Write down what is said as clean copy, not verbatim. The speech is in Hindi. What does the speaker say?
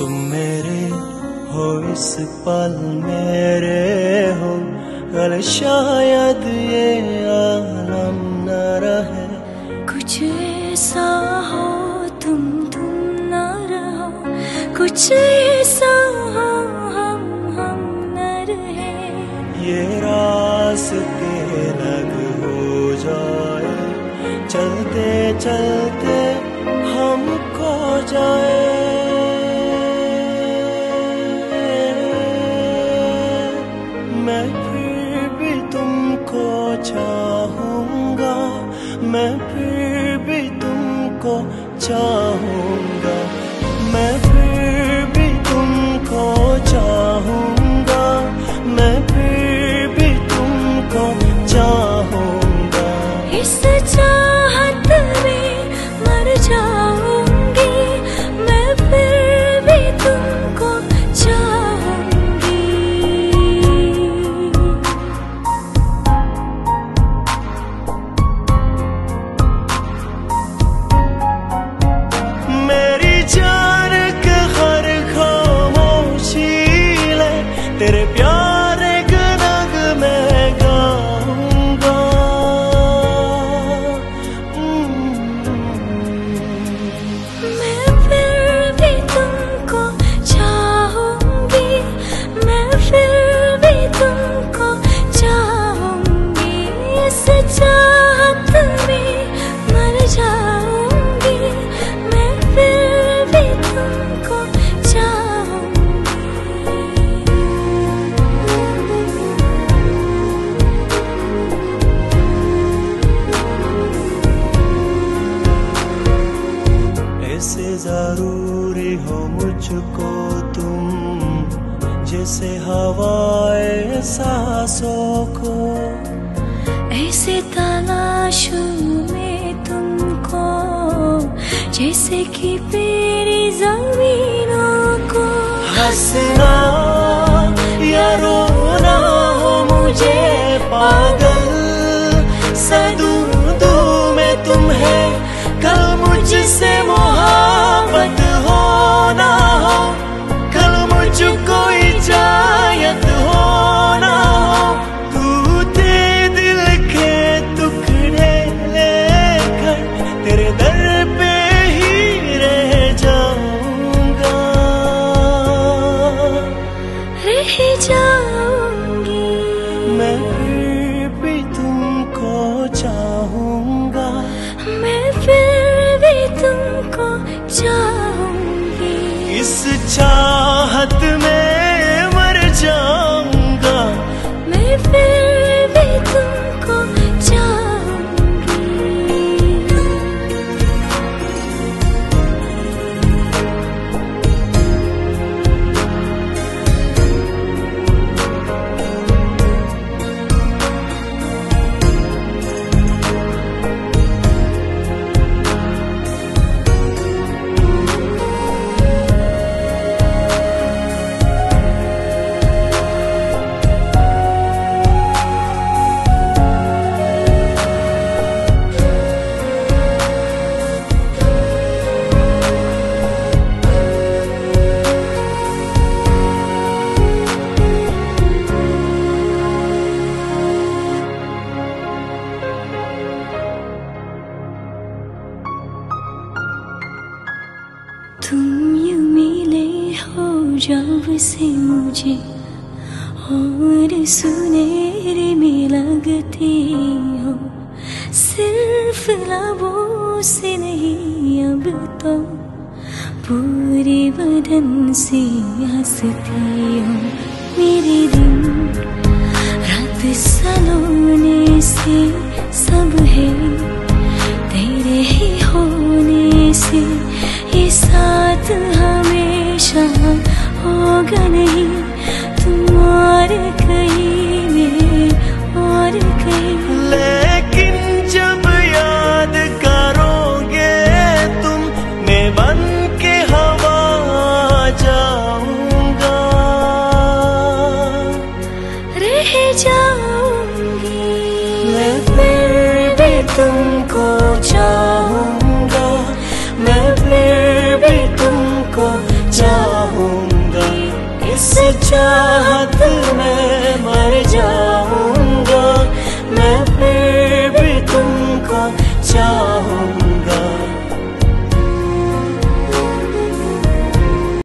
तुम मेरे हो इस पल मेरे हो, कल शायद ये आलम न रहे। कुछ ऐसा हो तुम न रहो, कुछ ऐसा हो हम न रहे। ये रास्ते अलग हो जाए, चलते चलते हम खो जाए। मैं फिर भी तुमको चाहूँगा, मैं फिर भी तुमको चाहूँगा, मैं फिर भी तुमको चाहूँगा, मैं फिर भी तुमको चाहूँगा। इस चाहत में मर जाऊंगी, मैं फिर भी तुमको चाहूंगी। मेरी जान के हर खामोशी ले तेरे प्यारे गनग में गाऊंगा। मैं फिर भी तुमको चाहूंगी, मैं फिर भी तुमको चाहूंगी। इस चाहत में मर जाऊंगी, मैं फिर भी तुमको चाहूंगी। ऐसे जरूरी हो मुझको तुम, जैसे हवाए सांसों को। ऐसे तलाशूं मैं तुमको, जैसे कि मेरी जमीनों को। हंसना या रोना हो मुझे पागल, सदूं दूं मैं तुम्हें कल मुझसे मोहब्बत हो ना हो, कल मुझको इजाजत हो ना हो। टूटे दिल के टुकड़े लेकर तेरे दर पे ही रह जाऊंगा, रह जाऊंगी। मैं फिर भी तुमको चाहूँगा, मैं फिर भी तुमको चाहूंगी। इस चाहत में मर जाऊंगा, मैं फिर भी तुमको चाहूंगी। तुम यूं मिले हो जब से मुझे, और सुनहरे में लगते हो। सिर्फ लबों से नहीं अब तो पूरे बदन से हंसते हो। मेरे दिन रात सलोने से सब है तेरे ही होने से। ये साथ हमेशा होगा नहीं, तुम और कहीं मैं और कहीं। लेकिन जब याद करोगे तुम, मैं बन के हवा जाऊंगा, रह जाऊंगी। मैं फिर भी तुमको चाहूंगा, मैं फिर भी तुमको चाहूंगा। इस चाहत में मर जाऊं।